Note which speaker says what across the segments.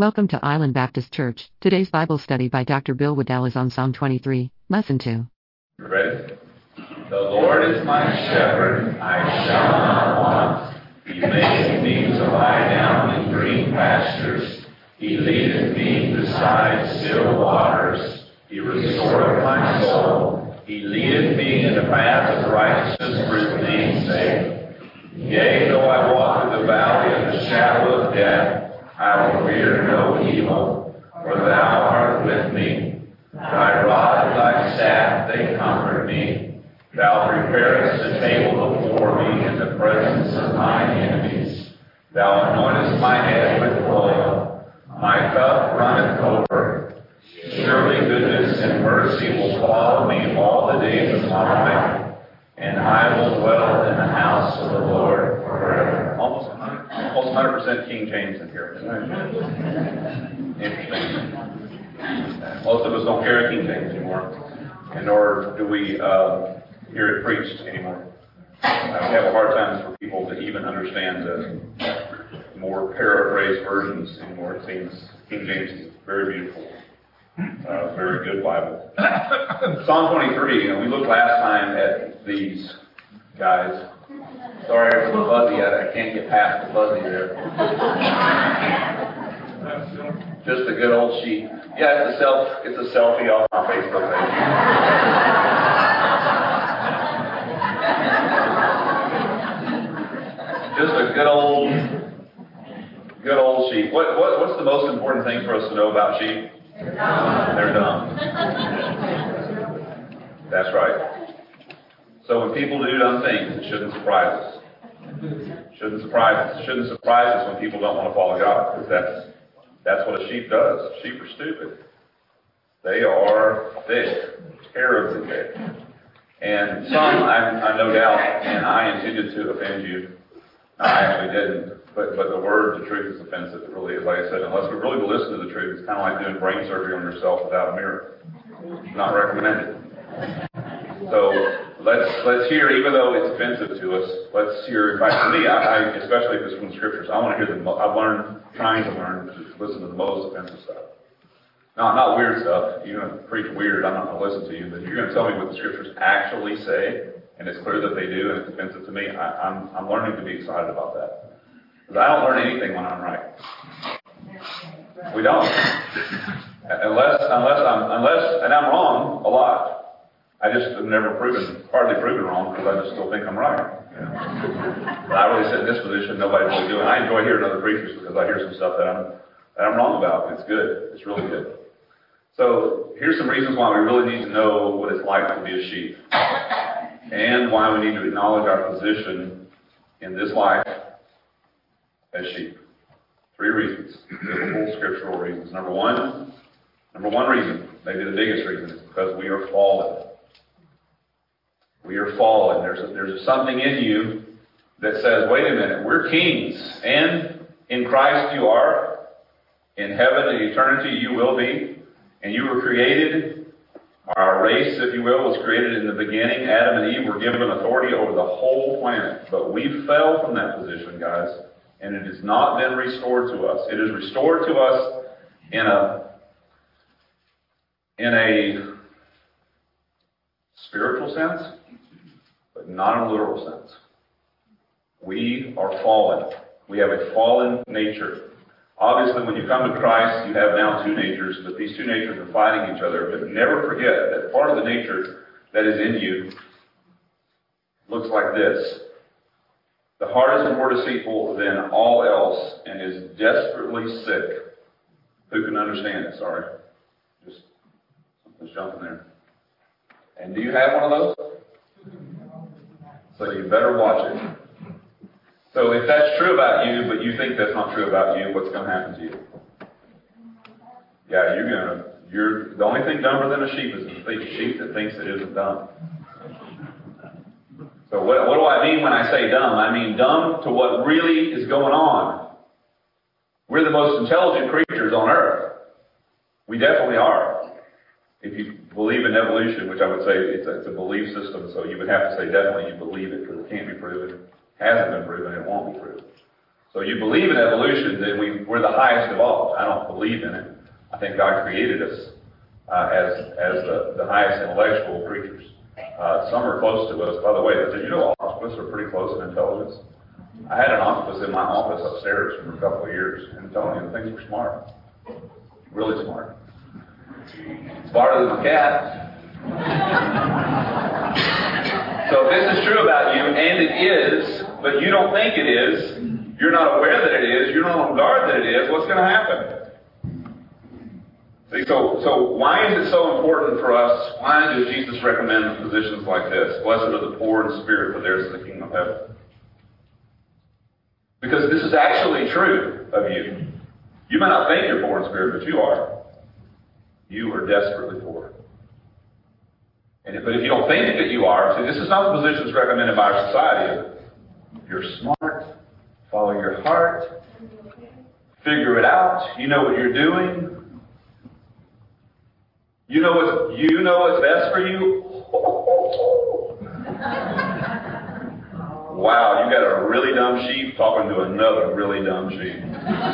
Speaker 1: Welcome to Island Baptist Church. Today's Bible study by Dr. Bill Waddell is on Psalm 23, Lesson 2.
Speaker 2: Ready? The Lord is my shepherd, I shall not want. He maketh me to lie down in green pastures. He leadeth me beside still waters. He restoreth my soul. He leadeth me in the path of righteousness for his name's sake. Yea, though I walk through the valley of the shadow of death, I will fear no evil, for thou art with me. Thy rod and thy staff, they comfort me. Thou preparest a table before me in the presence of mine enemies. Thou anointest my head with oil. My cup runneth over. Surely goodness and mercy will follow me all the days of my life, and I will dwell in the house of the Lord forever. Almost 100% King James in here. Interesting. Most of us don't carry King James anymore, and nor do we hear it preached anymore. We have a hard time for people to even understand the more paraphrased versions anymore. It seems King James is very beautiful. Very good Bible. Psalm 23, we looked last time at these guys. Sorry for the fuzzy, I can't get past the fuzzy there. Just a good old sheep. Yeah, it's a selfie off my Facebook page. Just a good old sheep. What's the most important thing for us to know about sheep? They're dumb. That's right. So when people do dumb things, it shouldn't surprise us. It shouldn't surprise us when people don't want to follow God, because that's what a sheep does. Sheep are stupid. They are thick, terribly thick. And some, I no doubt, and I intended to offend you. No, I actually didn't. But the word, the truth, is offensive. It really is. Like I said, unless we really listen to the truth, it's kind of like doing brain surgery on yourself without a mirror. Not recommended. So let's hear, even though it's offensive to us, let's hear. In fact, for me, I especially if it's from the Scriptures, I want to hear trying to learn to listen to the most offensive stuff. Not weird stuff. You're going to preach weird, I'm not going to listen to you. But if you're going to tell me what the Scriptures actually say, and it's clear that they do, and it's offensive to me, I'm learning to be excited about that. Because I don't learn anything when I'm right. We don't. Unless I'm wrong a lot. I just have never hardly proven wrong, because I just still think I'm right. But I really sit in this position, nobody's really doing. I enjoy hearing other preachers because I hear some stuff that I'm wrong about. It's good. It's really good. So here's some reasons why we really need to know what it's like to be a sheep, and why we need to acknowledge our position in this life as sheep. 3 reasons, biblical, scriptural reasons. Number one reason, maybe the biggest reason, is because we are fallen. We are fallen. There's something in you that says, wait a minute, we're kings, and in Christ you are. In heaven and eternity you will be. And you were created, our race, if you will, was created in the beginning. Adam and Eve were given authority over the whole planet. But we fell from that position, guys, and it has not been restored to us. It is restored to us in a spiritual sense, but not in a literal sense. We are fallen. We have a fallen nature. Obviously, when you come to Christ, you have now 2 natures, but these 2 natures are fighting each other. But never forget that part of the nature that is in you looks like this. The heart is more deceitful than all else and is desperately sick. Who can understand it? Sorry. Just something's jumping there. And do you have one of those? So you better watch it. So if that's true about you, but you think that's not true about you, what's going to happen to you? Yeah, you're the only thing dumber than a sheep is a sheep that thinks it isn't dumb. So what do I mean when I say dumb? I mean dumb to what really is going on. We're the most intelligent creatures on earth. We definitely are. If you believe in evolution, which I would say it's a belief system, so you would have to say definitely you believe it, because it can't be proven. Hasn't been proven, it won't be proven. So you believe in evolution, then we're the highest evolved. I don't believe in it. I think God created us as the highest intellectual creatures. Some are close to us. By the way, did you know octopus are pretty close in intelligence? I had an octopus in my office upstairs for a couple of years, and I'm telling you, the things were smart. Really smart. Smarter than a cat. So if this is true about you, and it is, but you don't think it is, you're not aware that it is, you're not on guard that it is, what's going to happen? See, so why is it so important for us? Why does Jesus recommend positions like this? Blessed are the poor in spirit, for theirs is the kingdom of heaven. Because this is actually true of you. You may not think you're poor in spirit, but you are. You are desperately poor. But if you don't think that you are, see, this is not the positions recommended by our society. You're smart, follow your heart, figure it out, you know what you're doing. You know what's best for you? Wow, you got a really dumb sheep talking to another really dumb sheep.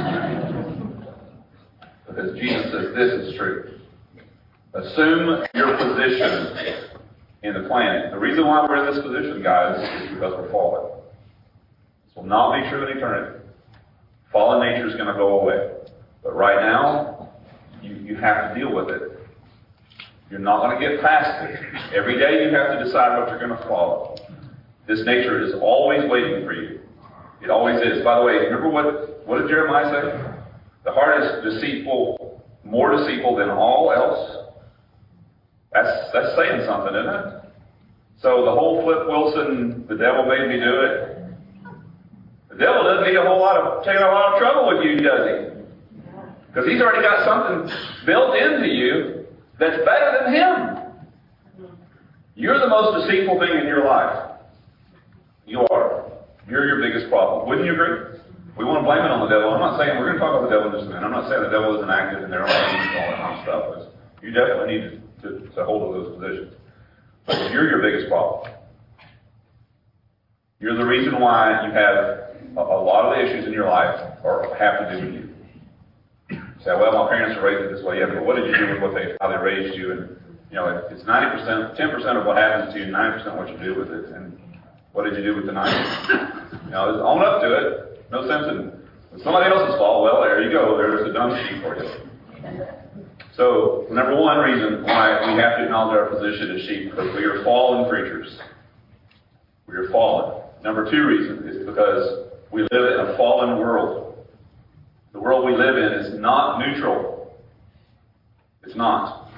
Speaker 2: Because Jesus says this is true. Assume your position in the planet. The reason why we're in this position, guys, is because we're fallen. This will not be true in eternity. Fallen nature is going to go away. But right now, you have to deal with it. You're not going to get past it. Every day you have to decide what you're going to follow. This nature is always waiting for you. It always is. By the way, remember what did Jeremiah say? The heart is deceitful, more deceitful than all else. That's saying something, isn't it? So the whole Flip Wilson, the devil made me do it. The devil doesn't need taking a lot of trouble with you, does he? Because he's already got something built into you that's better than him. You're the most deceitful thing in your life. You are. You're your biggest problem. Wouldn't you agree? We want to blame it on the devil. I'm not saying, we're going to talk about the devil in just a minute. I'm not saying the devil isn't active and there are all that kind of stuff. You definitely need to hold of those positions. But you're your biggest problem. You're the reason why you have a lot of the issues in your life have to do with you. You say, well, my parents were raised this way. Yeah, but what did you do with how they raised you? And, it's 90%, 10% of what happens to you, 90% what you do with it. And what did you do with the 90%? Own up to it. No sense in it's somebody else's fault. Well, there you go. There's a dumb sheep for you. So, number one reason why we have to acknowledge our position as sheep, because we are fallen creatures. We are fallen. Number two reason is because we live in a fallen world. The world we live in is not neutral. It's not.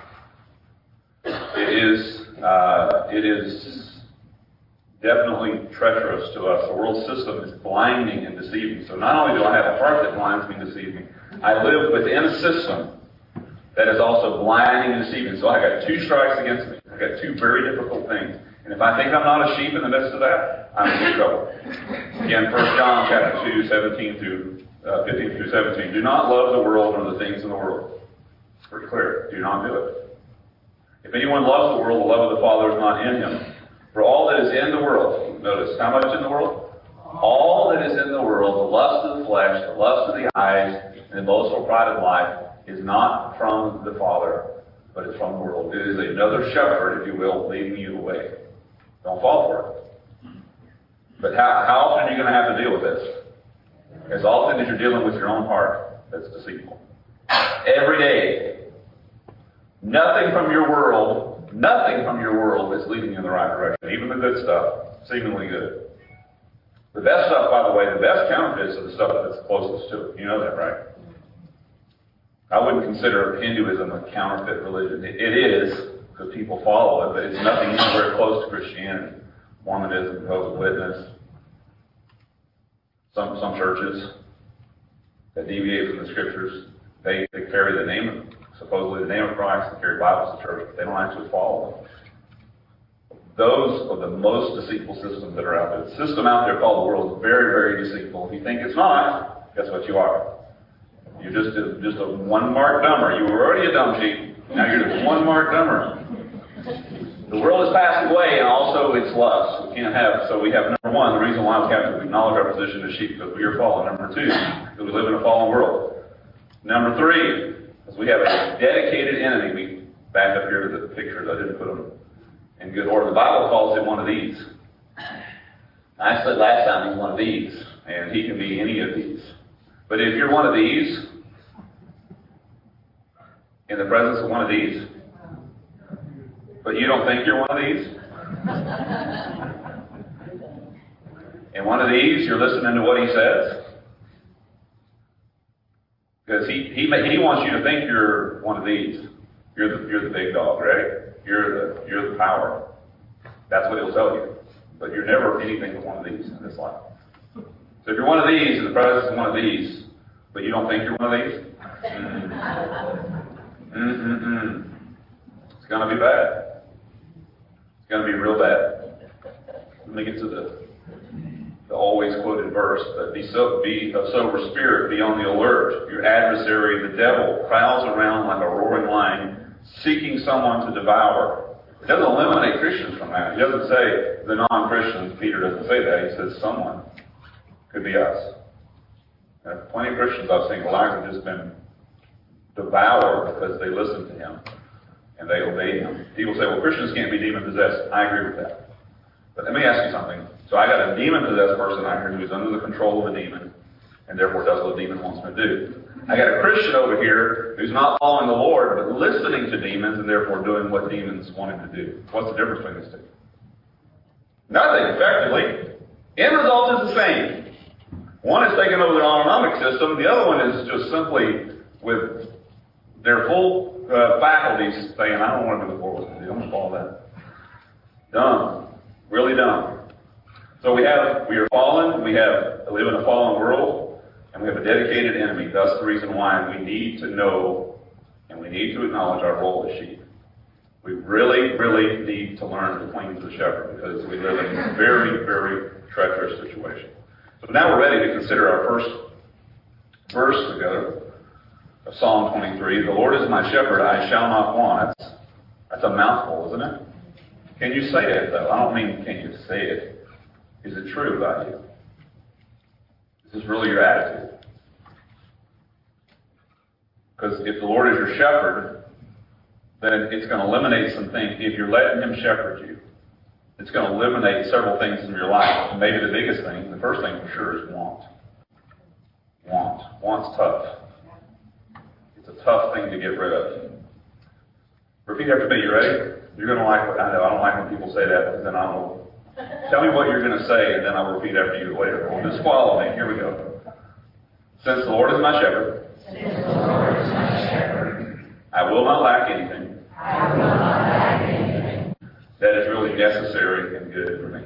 Speaker 2: It is definitely treacherous to us. The world system is blinding and deceiving. So not only do I have a heart that blinds me and deceives me, I live within a system that is also blinding and deceiving. So I got two strikes against me. I got two very difficult things. And if I think I'm not a sheep in the midst of that, I'm in trouble. Again, 1 John chapter 2, 15 through 17. Do not love the world or the things in the world. It's pretty clear. Do not do it. If anyone loves the world, the love of the Father is not in him. For all that is in the world, notice, how much in the world? All that is in the world, the lust of the flesh, the lust of the eyes, and the boastful pride of life, is not from the Father, but it's from the world. It is another shepherd, if you will, leading you away. Don't fall for it. But how often are you going to have to deal with this? As often as you're dealing with your own heart that's deceitful. Every day. Nothing from your world is leading you in the right direction. Even the good stuff, seemingly good. The best stuff, by the way, the best counterfeits are the stuff that's closest to it. You know that, right? I wouldn't consider Hinduism a counterfeit religion. It is, because people follow it, but it's nothing anywhere close to Christianity. Mormonism, Jehovah's Witness, some churches that deviate from the Scriptures, they carry the name, supposedly the name of Christ, they carry Bibles to church, but they don't actually follow them. Those are the most deceitful systems that are out there. The system out there called the world is very, very deceitful. If you think it's not, guess what you are? You're just a one mark dumber. You were already a dumb sheep. Now you're just one mark dumber. The world is passing away, and also its lust. So we have number one, the reason why we have to acknowledge our position as sheep, because we are fallen. Number two, because we live in a fallen world. Number three, because we have a dedicated enemy. We back up here to the pictures. I didn't put them in good order. The Bible calls him one of these. I said last time he's one of these, and he can be any of these. But if you're one of these, in the presence of one of these, but you don't think you're one of these, and one of these, you're listening to what he says, because he wants you to think you're one of these. You're the big dog, right? You're the power. That's what he'll tell you. But you're never anything but one of these in this life. So if you're one of these in the presence of one of these, but you don't think you're one of these, it's going to be bad. It's going to be real bad. Let me get to the always quoted verse. But be of sober spirit, be on the alert. Your adversary, the devil, prowls around like a roaring lion, seeking someone to devour. It doesn't eliminate Christians from that. He doesn't say the non-Christians. Peter doesn't say that. He says someone. Could be us. There are plenty of Christians I've seen whose lives have just been devoured because they listen to him and they obey him. People say, well, Christians can't be demon-possessed. I agree with that. But let me ask you something. So I got a demon-possessed person out here who is under the control of a demon and therefore does what the demon wants me to do. I got a Christian over here who's not following the Lord but listening to demons and therefore doing what demons want him to do. What's the difference between these two? Nothing, effectively. End result is the same. One is taking over their autonomic system. The other one is just simply with their full faculties saying, I don't want to move forward with it. I don't want to follow that. Dumb. Really dumb. So we are fallen. We live in a fallen world. And we have a dedicated enemy. That's the reason why we need to know and we need to acknowledge our role as sheep. We really, really need to learn to cling to the shepherd because we live in a very, very treacherous situation. So now we're ready to consider our first verse together of Psalm 23. The Lord is my shepherd, I shall not want. That's a mouthful, isn't it? Can you say it, though? I don't mean can you say it. Is it true about you? Is this really your attitude? Because if the Lord is your shepherd, then it's going to eliminate some things. If you're letting him shepherd you, it's going to eliminate several things in your life. And maybe the biggest thing, the first thing for sure, is want. Want's tough. It's a tough thing to get rid of. Repeat after me. You ready? You're going to like what I know. I don't like when people say that because then I don't know. Tell me what you're going to say, and then I'll repeat after you later. Well, just follow me. Here we go. Since the Lord is my shepherd, I will not lack anything. That is really necessary and good for me.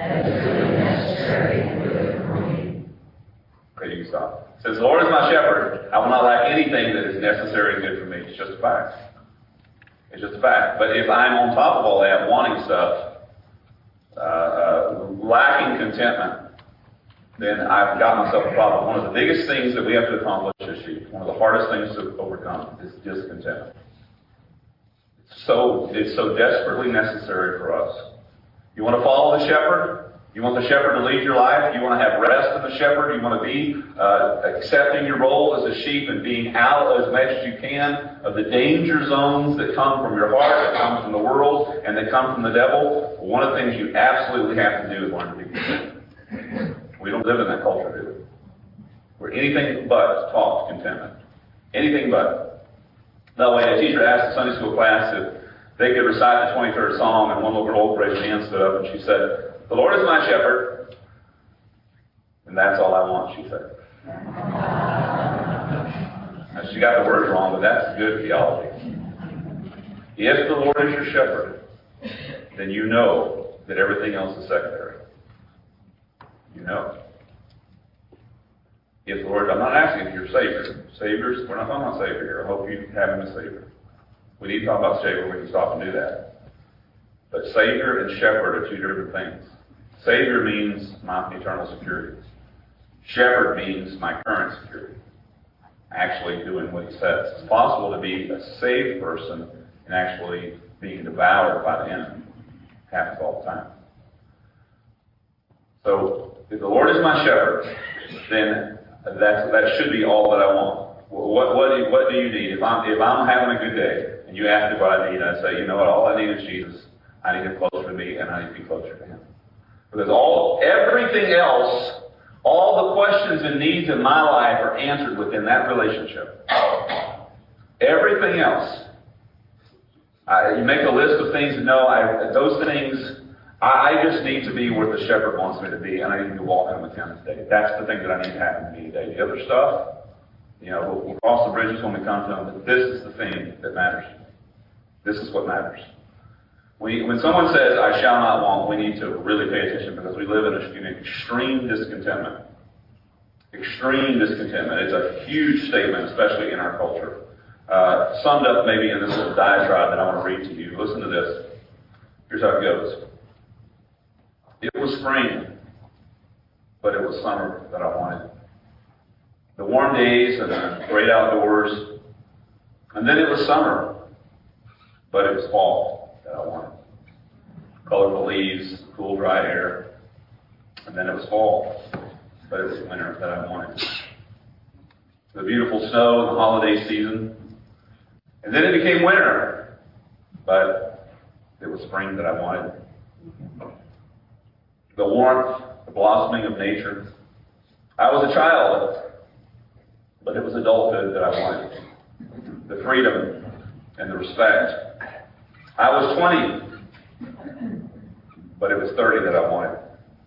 Speaker 2: Okay, you can stop. Since the Lord is my shepherd, I will not lack anything that is necessary and good for me. It's just a fact. It's just a fact. But if I'm on top of all that, wanting stuff, lacking contentment, then I've got myself a problem. One of the biggest things that we have to accomplish as sheep, one of the hardest things to overcome, is discontentment. It's so desperately necessary for us. You want to follow the shepherd? You want the shepherd to lead your life? You want to have rest in the shepherd? You want to be accepting your role as a sheep and being out as much as you can of the danger zones that come from your heart, that come from the world, and that come from the devil? One of the things you absolutely have to do is learn to be content. We don't live in that culture, do we? We're anything but taught contentment. Anything but. That way, a teacher asked a Sunday school class if they could recite the 23rd Psalm, and one little girl raised her hand, stood up, and she said, "The Lord is my shepherd, and that's all I want," she said. Now, she got the words wrong, but that's good theology. If the Lord is your shepherd, then you know that everything else is secondary. You know. If the Lord, I'm not asking if you're Savior. Saviors, we're not talking about Savior here. I hope you have him as Savior. We need to talk about Savior. We can stop and do that. But Savior and shepherd are two different things. Savior means my eternal security. Shepherd means my current security. Actually doing what he says. It's possible to be a saved person and actually being devoured by the enemy. happens all the time. So, if the Lord is my shepherd, then that should be all that I want. What do you need? If I'm having a good day, and you ask me what I need, I say, you know what, all I need is Jesus. I need him closer to me, and I need to be closer to him. Because everything else, all the questions and needs in my life are answered within that relationship. Everything else. You make a list of things, those things, I just need to be where the shepherd wants me to be, and I need to be walking with him today. That's the thing that I need to happen to me today. The other stuff, we'll cross the bridges when we come to them, but this is the thing that matters. This is what matters. When someone says, I shall not want, we need to really pay attention, because we live in an extreme discontentment. Extreme discontentment. It's a huge statement, especially in our culture. Summed up maybe in this little diatribe that I want to read to you. Listen to this. Here's how it goes. It was spring, but it was summer that I wanted. The warm days and the great outdoors. And then it was summer, but it was fall that I wanted. Colorful leaves, cool, dry air. And then it was fall, but it was winter that I wanted. The beautiful snow in the holiday season. And then it became winter, but it was spring that I wanted. The warmth, the blossoming of nature. I was a child, but it was adulthood that I wanted. The freedom and the respect. I was 20, but it was 30 that I wanted.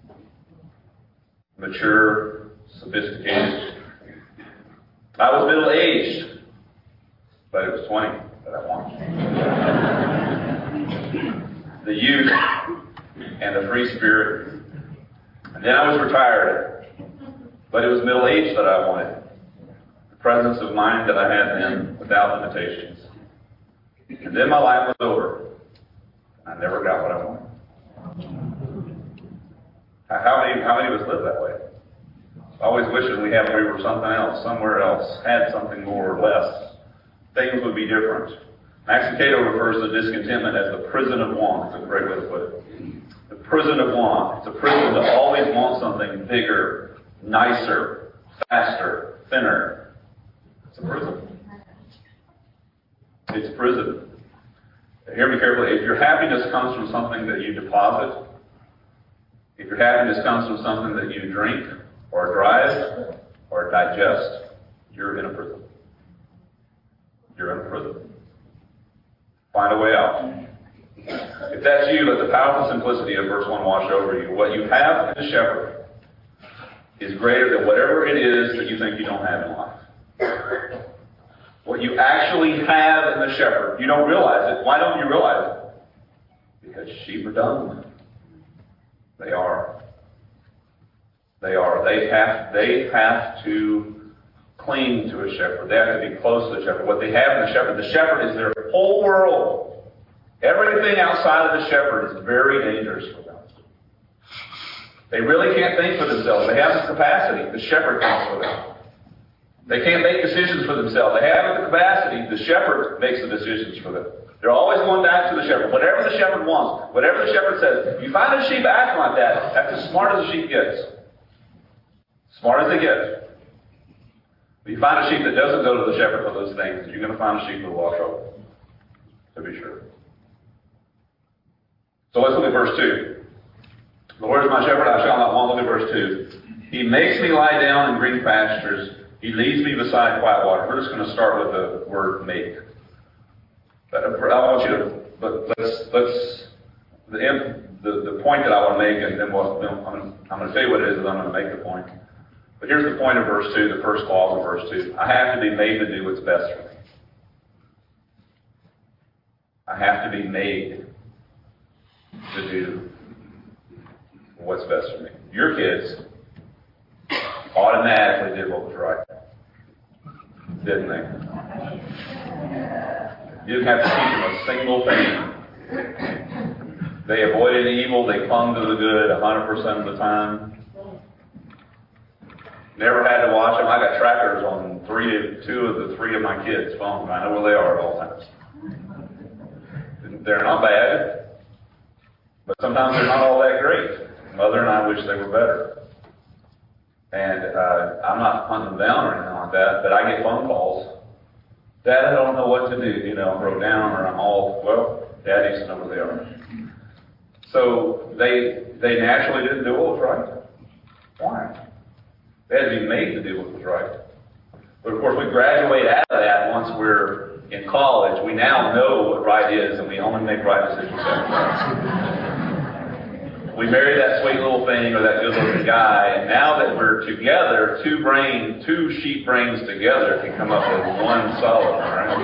Speaker 2: Mature, sophisticated. I was middle-aged, but it was 20 that I wanted. The youth and the free spirit. And then I was retired, but it was middle age that I wanted. The presence of mind that I had then, without limitations. And then my life was over. I never got what I wanted. How many of us live that way? Always wishing we were something else, somewhere else, had something more or less. Things would be different. Max Lucado refers to discontentment as the prison of want. It's a great way to put it. The prison of want. It's a prison to always want something bigger, nicer, faster, thinner. It's a prison. It's a prison. Hear me carefully. If your happiness comes from something that you deposit, if your happiness comes from something that you drink, or drive, or digest, you're in a prison. You're in a prison. Find a way out. If that's you, let the powerful simplicity of verse 1 wash over you. What you have in the shepherd is greater than whatever it is that you think you don't have in life. What you actually have in the shepherd, you don't realize it. Why don't you realize it? Because sheep are dumb. They are. They are. They have to cling to a shepherd. They have to be close to the shepherd. What they have in the shepherd is their whole world. Everything outside of the shepherd is very dangerous for them. They really can't think for themselves. They have the capacity. The shepherd thinks for them. They can't make decisions for themselves. They have the capacity. The shepherd makes the decisions for them. They're always going back to the shepherd. Whatever the shepherd wants, whatever the shepherd says. If you find a sheep acting like that, that's as smart as a sheep gets. Smart as they get. If you find a sheep that doesn't go to the shepherd for those things, you're going to find a sheep that will walk over. To be sure. So let's look at verse 2. The Lord is my shepherd, I shall not want. Look at verse 2. He makes me lie down in green pastures. He leads me beside quiet water. We're just going to start with the word make. But I want you to, the point that I want to make, and then I'm going to tell you what it is, and I'm going to make the point. But here's the point of verse 2, the first clause of verse 2. I have to be made to do what's best for me. I have to be made to do what's best for me. Your kids automatically did what was right. Didn't they? You didn't have to teach them a single thing. They avoided evil. They clung to the good 100% of the time. Never had to watch them. I got trackers on two of the three of my kids' phones. I know where they are at all times. They're not bad, But sometimes they're not all that great. Mother and I wish they were better. And I'm not hunting them down or anything like that, but I get phone calls. Dad, I don't know what to do. You know, I'm broke down or I'm all, well, Dad needs to know where they are. So they naturally didn't do what was right. Why? They had to be made to do what was right. But of course, we graduate out of that once we're in college. We now know what right is, and we only make right decisions after that. We marry that sweet little thing or that good looking guy, and now that we're together, two sheep brains together can come up with one solid one, right?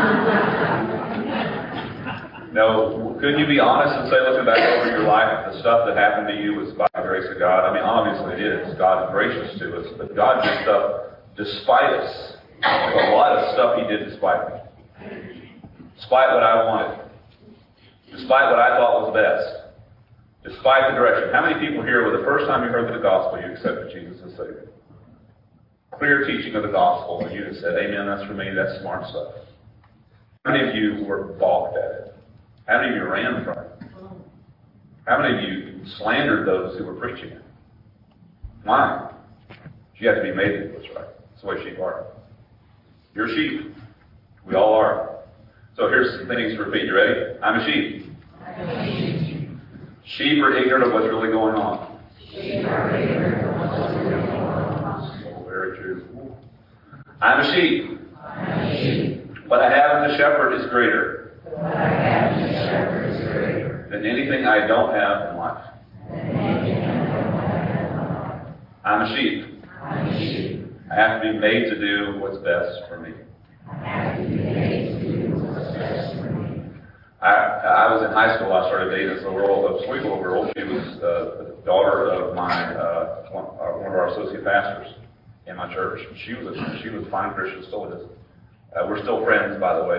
Speaker 2: No, couldn't you be honest and say, looking back over your life, the stuff that happened to you was by the grace of God? I mean, obviously it is. God is gracious to us, but God did stuff despite us. A lot of stuff He did despite me. Despite what I wanted. Despite what I thought was best. Despite the direction. How many people here, were the first time you heard the gospel, you accepted Jesus as Savior? Clear teaching of the gospel, and you just said, amen, that's for me, that's smart stuff. How many of you were balked at it? How many of you ran from it? How many of you slandered those who were preaching it? Why? You have to be made to do what's right. That's the way sheep are. You're a sheep. We all are. So here's some things to repeat. You ready? I'm a sheep.
Speaker 3: I'm a sheep.
Speaker 2: Sheep are ignorant of what's really going on.
Speaker 3: Sheep are ignorant of what's really going on.
Speaker 2: Oh, very true. I'm a sheep.
Speaker 3: I'm a sheep.
Speaker 2: What I have in the shepherd is greater.
Speaker 3: What I have in the shepherd is greater
Speaker 2: than anything I don't have in life.
Speaker 3: than anything I don't have in life.
Speaker 2: I'm a sheep.
Speaker 3: I'm a sheep.
Speaker 2: I have to be made to do what's best for me.
Speaker 3: I have to be made to do what's best for me.
Speaker 2: I was in high school. I started dating this little sweet little girl. She was the daughter of one of our associate pastors in my church. She was a fine Christian, still is. We're still friends, by the way.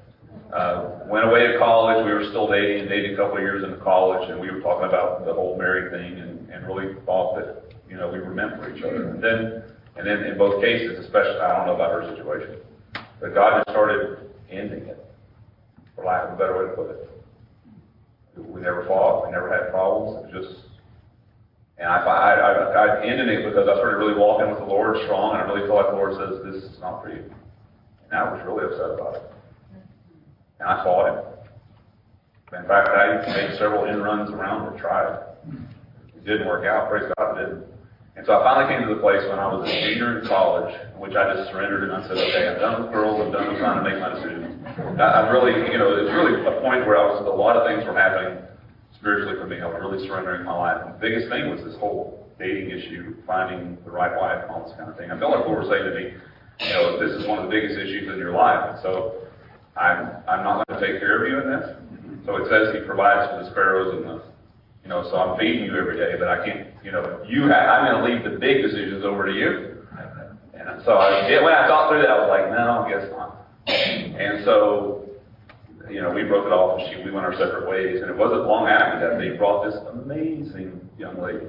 Speaker 2: Went away to college. We were still dating a couple of years into college, and we were talking about the whole married thing, and really thought that we were meant for each other. And then in both cases, especially, I don't know about her situation, but God just started ending it, for lack of a better way to put it. We never fought. We never had problems. It was just, and I ended it because I started really walking with the Lord strong, and I really felt like the Lord says, this is not for you. And I was really upset about it. And I fought him. In fact, I made several in-runs around to try it. It didn't work out. Praise God, it didn't. And so I finally came to the place when I was a junior in college, in which I just surrendered and I said, okay, I'm done with girls. I'm done with trying to make my decisions. I really, it's really a point where a lot of things were happening spiritually for me. I was really surrendering my life. And the biggest thing was this whole dating issue, finding the right wife and all this kind of thing. I felt like the Lord was saying to me, this is one of the biggest issues in your life. And so I'm not going to take care of you in this. So it says He provides for the sparrows and the, so I'm feeding you every day, but I can't, I'm going to leave the big decisions over to you. And so when I thought through that, I was like, no, I guess not. And so, we broke it off and we went our separate ways. And it wasn't long after that they brought this amazing young lady.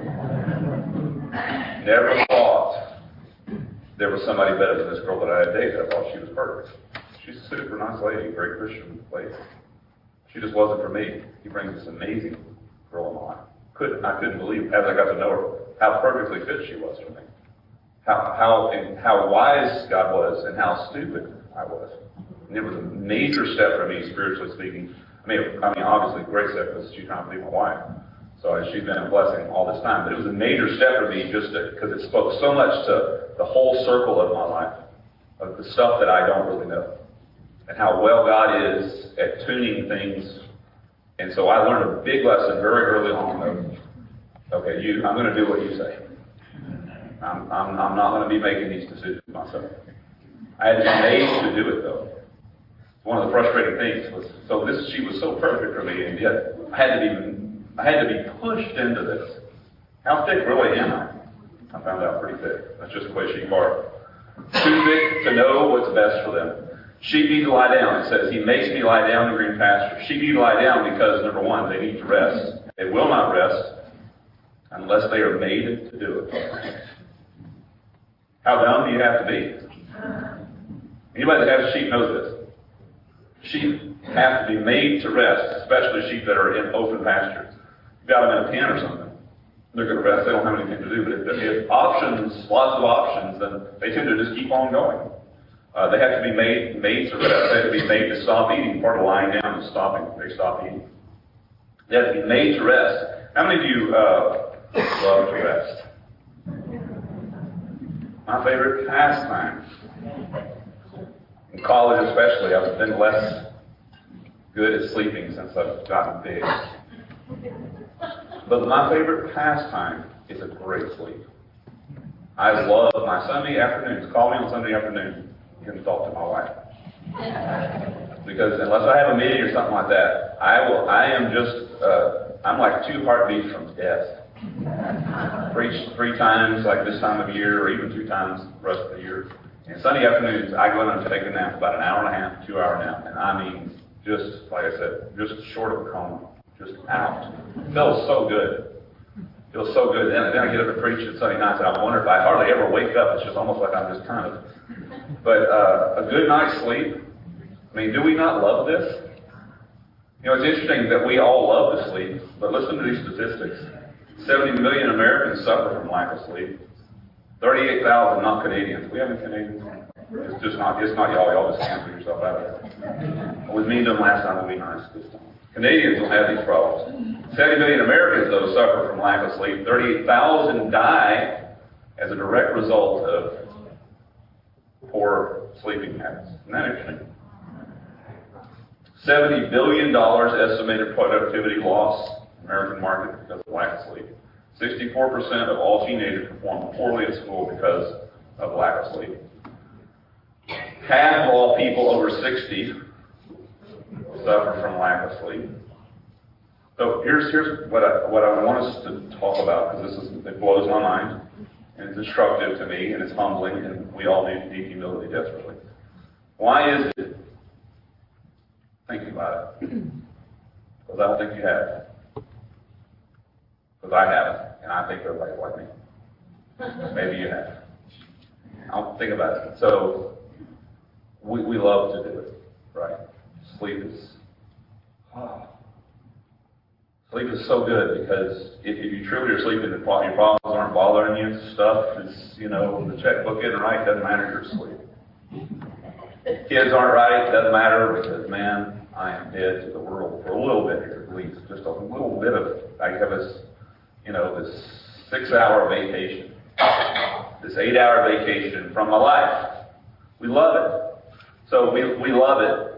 Speaker 2: Never thought there was somebody better than this girl that I had dated. I thought she was perfect. She's a super nice lady, great Christian lady. She just wasn't for me. He brings this amazing girl in my life. I couldn't believe, as I got to know her, how perfectly fit she was for me. How wise God was and how stupid I was. And it was a major step for me, spiritually speaking. I mean, obviously, great step because she's trying to be my wife. So she's been a blessing all this time. But it was a major step for me just because it spoke so much to the whole circle of my life, of the stuff that I don't really know. And how well God is at tuning things. And so I learned a big lesson very early on of, okay, I'm going to do what you say. I'm not going to be making these decisions myself. I had to be made to do it, though. One of the frustrating things was, she was so perfect for me, and yet I had to be pushed into this. How thick really am I? I found out pretty thick. That's just the way sheep are. Too thick to know what's best for them. Sheep need to lie down. It says, He makes me lie down in green pastures. Sheep need to lie down because, number one, they need to rest. They will not rest unless they are made to do it. How dumb do you have to be? Anybody that has sheep knows this. Sheep have to be made to rest, especially sheep that are in open pasture. You've got them in a pen or something, they're going to rest. They don't have anything to do. But if options, lots of options, then they tend to just keep on going. They have to be made to rest. They have to be made to stop eating. Part of lying down is stopping. They stop eating. They have to be made to rest. How many of you love to rest? My favorite pastime. In college especially, I've been less good at sleeping since I've gotten big. But my favorite pastime is a great sleep. I love my Sunday afternoons. Call me on Sunday afternoon. You can talk to my wife. Because unless I have a meeting or something like that, I'm like 2 heartbeats from death. Preach 3 times, like this time of year, or even 2 times the rest of the year. And Sunday afternoons, I go in and take a nap, about an hour and a half, 2 hour nap. And I mean, just, like I said, just short of a coma. Just out. It feels so good. Feels so good. Then I get up and preach at Sunday nights, and I wonder if I hardly ever wake up. It's just almost like I'm just kind of. But a good night's sleep. I mean, do we not love this? You know, it's interesting that we all love to sleep, but listen to these statistics. 70 million Americans suffer from lack of sleep. 38,000 not Canadians. We have any Canadians? It's not y'all. Y'all just cancel yourself out of it. I was mean to them last time. We'll be nice this time. Canadians don't have these problems. 70 million Americans, though, suffer from lack of sleep. 38,000 die as a direct result of poor sleeping habits. Isn't that interesting? $70 billion estimated productivity loss in the American market because of lack of sleep. 64% of all teenagers perform poorly at school because of lack of sleep. Half of all people over 60 suffer from lack of sleep. So here's what I want us to talk about, because it blows my mind, and it's instructive to me, and it's humbling, and we all need humility desperately. Why is it? Think about it. Because I don't think you have. Because I haven't, and I think everybody's like me. Maybe you have. I'll think about it. So we love to do it, right? Sleep is so good, because if you truly are sleeping, your problems aren't bothering you. Stuff is, the checkbook isn't right, doesn't matter, you're asleep. Kids aren't right, doesn't matter, because man, I am dead to the world for a little bit here, at least. Just a little bit of, I have this, this 6-hour vacation, this 8-hour vacation from my life. We love it. So we love it.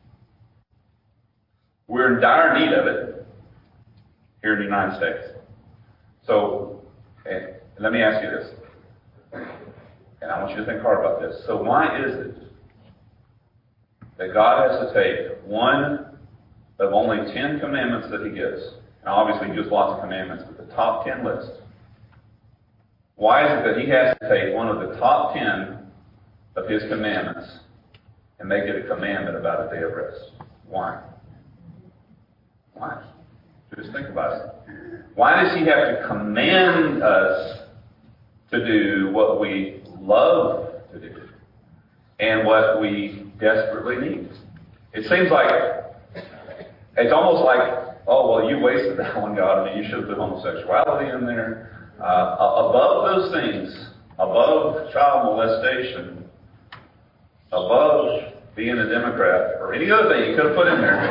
Speaker 2: We're in dire need of it here in the United States. So, and let me ask you this, and I want you to think hard about this. So why is it that God has to take one of only 10 commandments that He gives, and obviously He gives lots of commandments, but the top 10 list, why is it that He has to take one of the top 10 of His commandments and make it a commandment about a day of rest? Why? Why? Just think about it. Why does He have to command us to do what we love to do and what we desperately need? It seems like, it's almost like, oh, well, you wasted that one, God. I mean, you should have put homosexuality in there. Above those things, above child molestation, above being a Democrat, or any other thing you could have put in there.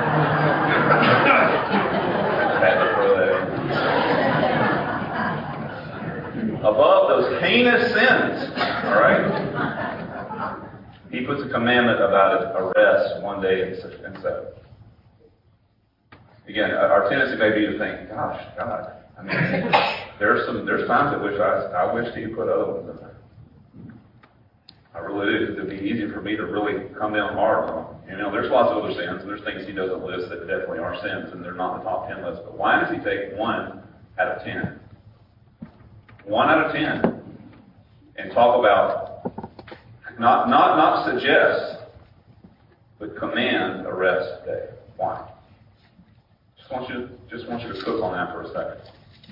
Speaker 2: Had to throw that in. Above those heinous sins, all right? He puts a commandment about a rest one day in 7. Again, our tendency may be to think, gosh, God, I mean, there's times at which I wish He put other ones in there. I really do. It'd be easier for me to really come down hard on Him. There's lots of other sins, and there's things He doesn't list that definitely are sins, and they're not in the top 10 list. But why does He take 1 out of 10? 1 out of 10. And talk about, not suggest, but command a rest day. Why? Just want you to cook on that for a second.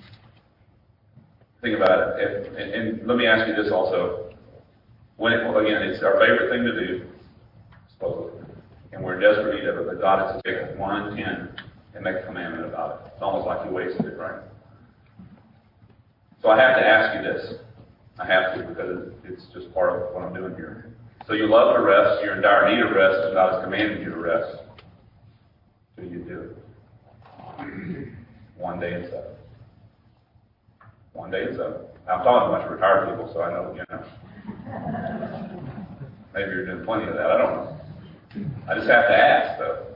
Speaker 2: Think about it. And let me ask you this also. Again, it's our favorite thing to do, supposedly, and we're desperate need of it, but God has to take 1 in 10 and make a commandment about it. It's almost like He wasted it, right? So I have to ask you this. I have to, because it's just part of what I'm doing here. So you love to rest, you're in dire need of rest, and God has commanded you to rest. Do you do it? 1 day in 7. 1 day in 7. I'm talking to a bunch of retired people, so I know, maybe you're doing plenty of that. I don't know. I just have to ask, though.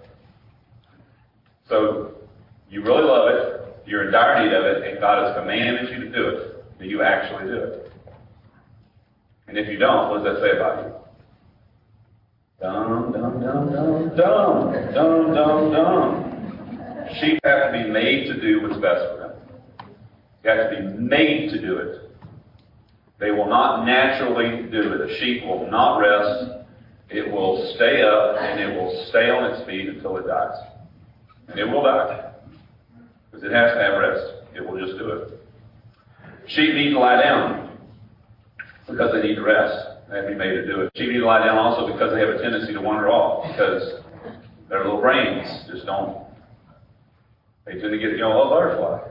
Speaker 2: So, you really love it, you're in dire need of it, and God has commanded you to do it. Do you actually do it? And if you don't, what does that say about you? Dumb, dumb, dumb, dumb, dumb, dumb, dumb, dumb. Sheep have to be made to do what's best for them. You have to be made to do it. They will not naturally do it. A sheep will not rest. It will stay up and it will stay on its feet until it dies. And it will die. Because it has to have rest. It will just do it. Sheep need to lie down because they need to rest. They have to be made to do it. Sheep need to lie down also because they have a tendency to wander off. Because their little brains just don't. They tend to get, a butterfly,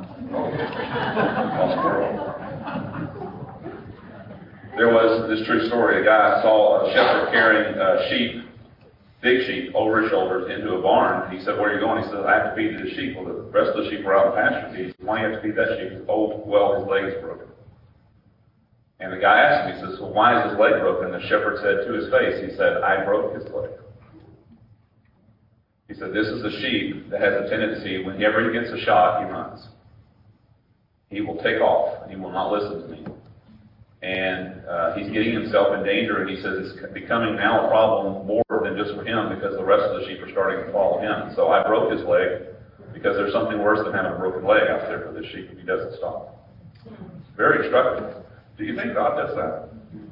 Speaker 2: All squirrel. There was this true story. A guy saw a shepherd carrying sheep, big sheep, over his shoulders into a barn. He said, "Where are you going?" He said, "I have to feed the sheep." Well, the rest of the sheep were out in pasture. He said, "Why do you have to feed that sheep?" He said, "Oh, well, his leg is broken." And the guy asked him, he says, "Well, why is his leg broken?" And the shepherd said to his face, he said, "I broke his leg." He said, "This is a sheep that has a tendency, whenever he gets a shot, he runs. He will take off, and he will not listen to me. And he's getting himself in danger, and he says it's becoming now a problem more than just for him because the rest of the sheep are starting to follow him. So I broke his leg because there's something worse than having a broken leg out there for this sheep if he doesn't stop." Very instructive. Do you think God does that?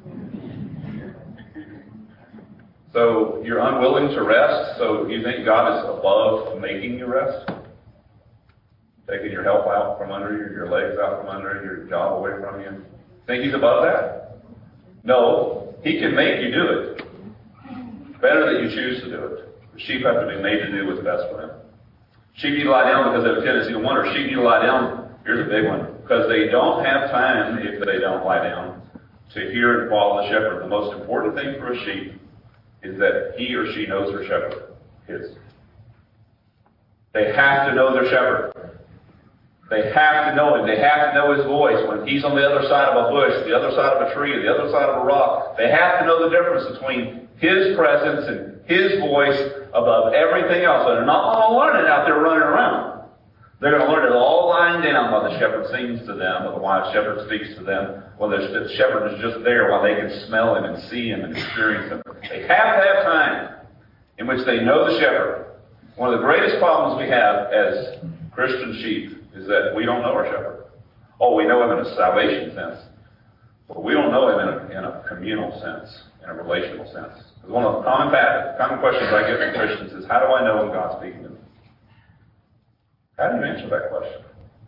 Speaker 2: So you're unwilling to rest, so you think God is above making you rest? Taking your health out from under you, your legs out from under you, your job away from you? Think He's above that? No. He can make you do it. Better that you choose to do it. The sheep have to be made to do what's best for them. Sheep need to lie down because they have a tendency to wander. Sheep need to lie down, here's a big one, because they don't have time, if they don't lie down, to hear and follow the shepherd. The most important thing for a sheep is that he or she knows their shepherd, his. They have to know their shepherd. They have to know him. They have to know his voice. When he's on the other side of a bush, the other side of a tree, the other side of a rock, they have to know the difference between his presence and his voice above everything else. So they're not going to learn it out there running around. They're going to learn it all lying down while the shepherd sings to them, or while the shepherd speaks to them, while the shepherd is just there, while they can smell him and see him and experience him. They have to have time in which they know the shepherd. One of the greatest problems we have as Christian sheep is that we don't know our shepherd. Oh, we know him in a salvation sense, but we don't know him in a communal sense, in a relational sense. Because one of the common questions I get from Christians is, how do I know when God's speaking to me? How do you answer that question?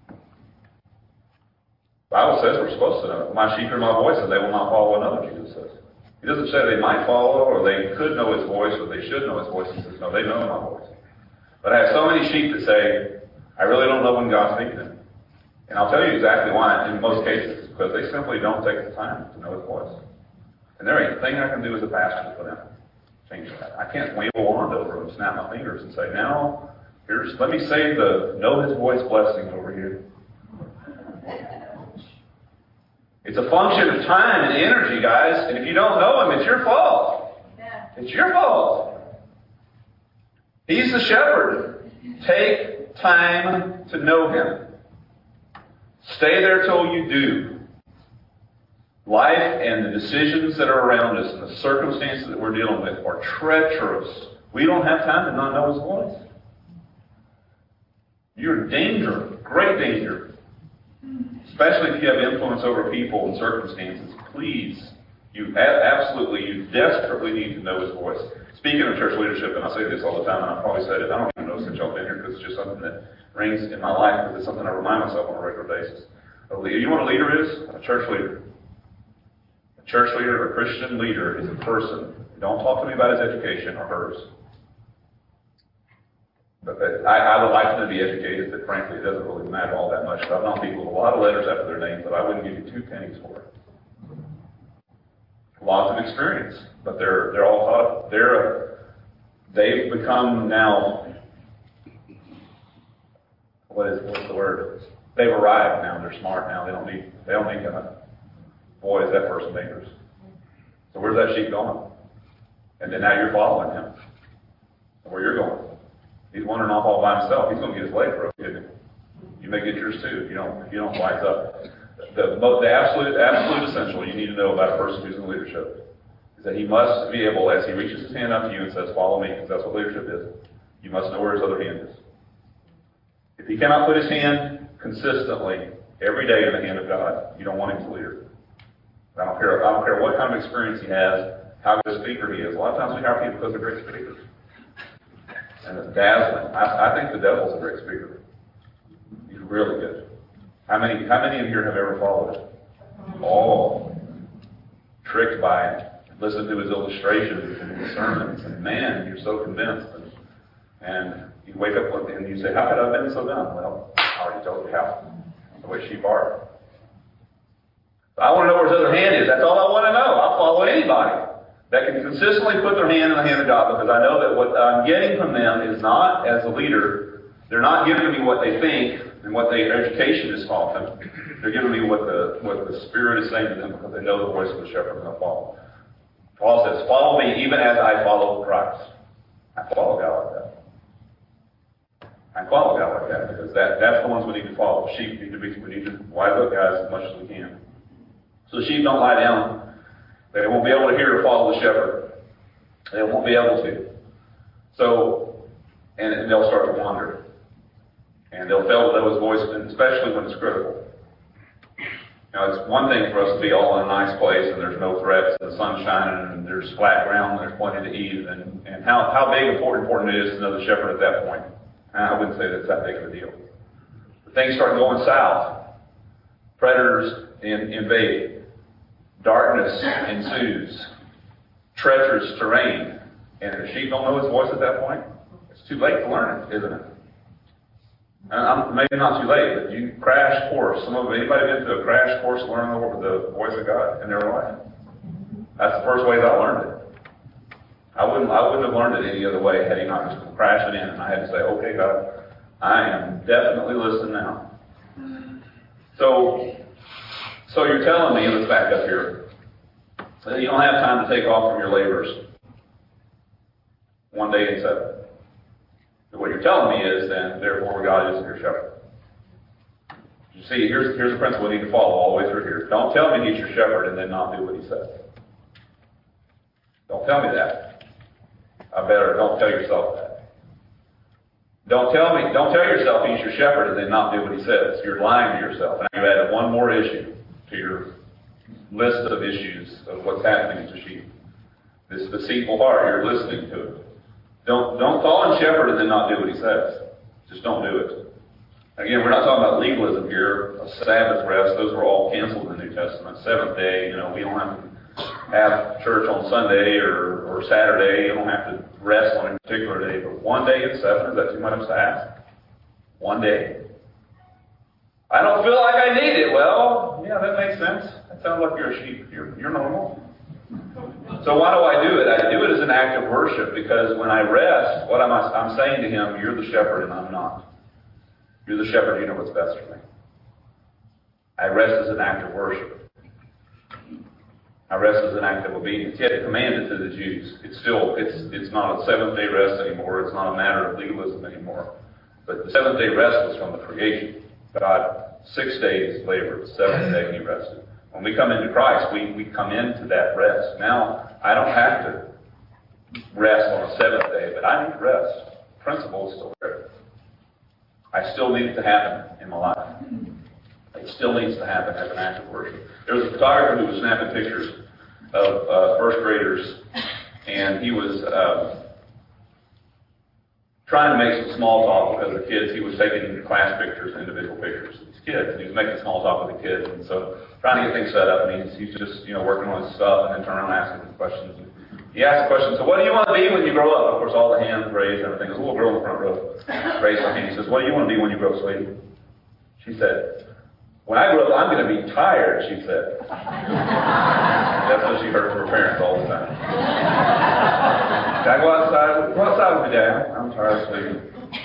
Speaker 2: The Bible says we're supposed to know. My sheep hear my voice and they will not follow another, Jesus says. He doesn't say they might follow or they could know his voice or they should know his voice. He says, no, they know my voice. But I have so many sheep that say, I really don't know when God's speaking to me. And I'll tell you exactly why in most cases. Because they simply don't take the time to know his voice. And there ain't a thing I can do as a pastor for them. Change that. I can't wave a wand over them, snap my fingers and say, now, let me say the know his voice blessing over here. It's a function of time and energy, guys. And if you don't know him, it's your fault. It's your fault. He's the shepherd. Take time to know him. Stay there till you do. Life and the decisions that are around us and the circumstances that we're dealing with are treacherous. We don't have time to not know his voice. You're in danger, great danger. Especially if you have influence over people and circumstances. Please, you desperately need to know his voice. Speaking of church leadership, and I say this all the time, and I've probably said it, I don't even know since y'all been here, because it's just something that rings in my life, because it's something I remind myself on a regular basis. You know what a leader is? A church leader. A church leader, a Christian leader, is a person. Don't talk to me about his education or hers. But I would like them to be educated, but frankly, it doesn't really matter all that much. But I've known people with a lot of letters after their names that I wouldn't give you 2 pennies for. Lots of experience, but they're all taught. They've become now. What's the word? They've arrived now. They're smart now. They don't need God. Boy, is that person dangerous. So where's that sheep going? And then now you're following him. Where you're going. He's wandering off all by himself. He's going to get his leg broken, isn't he? You may get yours too if you don't wise up. The absolute essential you need to know about a person who's in leadership is that he must be able, as he reaches his hand up to you and says, "Follow me," because that's what leadership is. You must know where his other hand is. If he cannot put his hand consistently every day in the hand of God, you don't want him to leader. I don't care what kind of experience he has, how good a speaker he is. A lot of times we hire people because they're great speakers. And it's dazzling. I think the devil's a great speaker. He's really good. How many of you have ever followed him? Oh, tricked by him. Listen to his illustrations and his sermons, and man, you're so convinced. And you wake up one day and you say, "How could I have been so dumb?" Well, I already told you how. The way sheep are. I want to know where his other hand is. That's all I want to know. I'll follow anybody that can consistently put their hand in the hand of God, because I know that what I'm getting from them is not, as a leader, they're not giving me what they think and what their education is taught them. They're giving me what the Spirit is saying to them, because they know the voice of the shepherd and they'll follow. Paul says, "Follow me even as I follow Christ." I follow God like that. I follow God like that, because that's the ones we need to follow. Sheep we need to wise up guys as much as we can. So the sheep don't lie down. They won't be able to hear or follow the shepherd. They won't be able to. So, and they'll start to wander. And they'll fail to know his voice, especially when it's critical. Now, it's one thing for us to be all in a nice place and there's no threats and the sun's shining and there's flat ground and there's plenty to eat. And how big important it is to know the shepherd at that point. I wouldn't say that's that big of a deal. But things start going south. Predators invade. Darkness ensues. Treacherous terrain. And if the sheep don't know his voice at that point, it's too late to learn it, isn't it? Maybe not too late, but you crash course. Anybody been to a crash course learning the voice of God in their life? That's the first way that I learned it. I wouldn't have learned it any other way had he not just come crashing in and I had to say, "Okay, God, I am definitely listening now." So you're telling me, let's back up here, that you don't have time to take off from your labors one day in 7. So what you're telling me is then, therefore, God isn't your shepherd. You see, here's a principle we need to follow all the way through here. Don't tell me he's your shepherd and then not do what he says. Don't tell me that. Don't tell yourself that. Don't tell yourself he's your shepherd and then not do what he says. You're lying to yourself. And you added one more issue to your list of issues of what's happening to sheep. This deceitful heart, you're listening to it. Don't call him shepherd and then not do what he says. Just don't do it. Again, we're not talking about legalism here. A Sabbath rest, those were all canceled in the New Testament. 7th day, we don't have to have church on Sunday or Saturday. You don't have to rest on a particular day. But one day in 7, is that too much to ask? One day. I don't feel like I need it. Well, yeah, that makes sense. That sounds like you're a sheep. You're normal. So why do I do it? I do it as an act of worship, because when I rest, what I'm saying to him, you're the shepherd and I'm not. You're the shepherd, you know what's best for me. I rest as an act of worship. I rest as an act of obedience. He had to command it to the Jews. It's not a 7th-day rest anymore. It's not a matter of legalism anymore. But the 7th-day rest was from the creation. God, 6 days labored, the 7th day he rested. When we come into Christ, we come into that rest. Now, I don't have to rest on the 7th day, but I need rest. The principle is still there. I still need it to happen in my life. It still needs to happen as an act of worship. There was a photographer who was snapping pictures of first graders, and he was trying to make some small talk because the kids, he was taking class pictures, individual pictures of these kids, and he was making small talk with the kids, and so trying to get things set up, and he's just working on his stuff, and then turning around and asking them questions. He asked the question, so what do you want to be when you grow up? Of course, all the hands raised and everything. There's a little girl in the front row raised her hand. He says, what do you want to be when you grow up, sweetie? She said, when I grow up, I'm going to be tired, she said. That's what she heard from her parents all the time. Dad, go outside. Go outside with me, Dad. I'm tired, sweetie.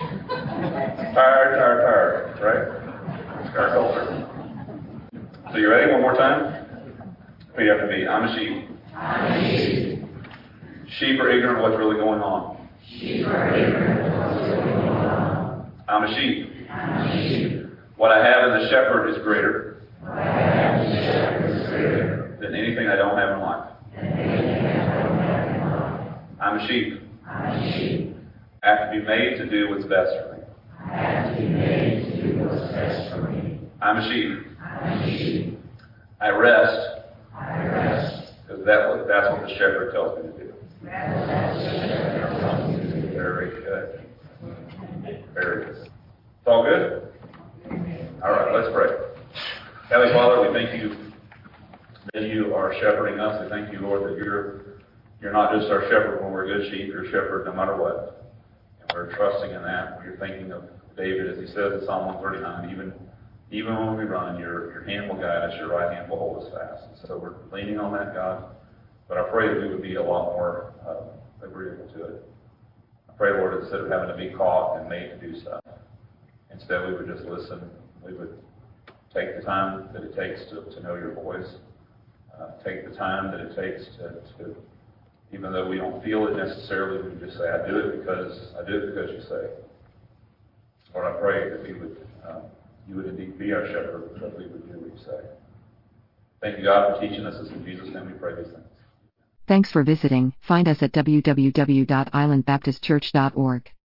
Speaker 2: Tired, right? It's our culture. So you ready? One more time? Repeat after me. I'm a sheep.
Speaker 3: I'm a sheep.
Speaker 2: Sheep are ignorant of what's really going on.
Speaker 3: Sheep are ignorant of what's really going on.
Speaker 2: I'm a sheep.
Speaker 3: I'm a sheep.
Speaker 2: What I have in the shepherd is greater
Speaker 3: What I have in the shepherd is greater
Speaker 2: than anything I don't have in life.
Speaker 3: than anything I don't have in life.
Speaker 2: I'm a sheep.
Speaker 3: I'm a sheep.
Speaker 2: I have to be made to do what's best for me.
Speaker 3: I have to be made to do what's best for me.
Speaker 2: I'm a sheep.
Speaker 3: I'm a sheep.
Speaker 2: I rest
Speaker 3: I rest.
Speaker 2: because that's what the shepherd tells me to do.
Speaker 3: That's what the shepherd tells me to do.
Speaker 2: Very good. Very good. It's all good? All right, let's pray. Heavenly Father, we thank you that you are shepherding us. We thank you, Lord, that you're not just our shepherd when we're good sheep. You're a shepherd no matter what. And we're trusting in that. We're thinking of David, as he says in Psalm 139, even when we run, your hand will guide us, your right hand will hold us fast. And so we're leaning on that, God. But I pray that we would be a lot more agreeable to it. I pray, Lord, instead of having to be caught and made to do stuff, instead we would just listen. We would take the time that it takes to know your voice. Take the time that it takes to, even though we don't feel it necessarily, we would just say, I do it because you say. Lord, I pray that you would indeed be our shepherd, because we would do what you say. Thank you, God, for teaching us. It's in Jesus' name we pray these things.
Speaker 1: Thanks for visiting. Find us at www.islandbaptistchurch.org.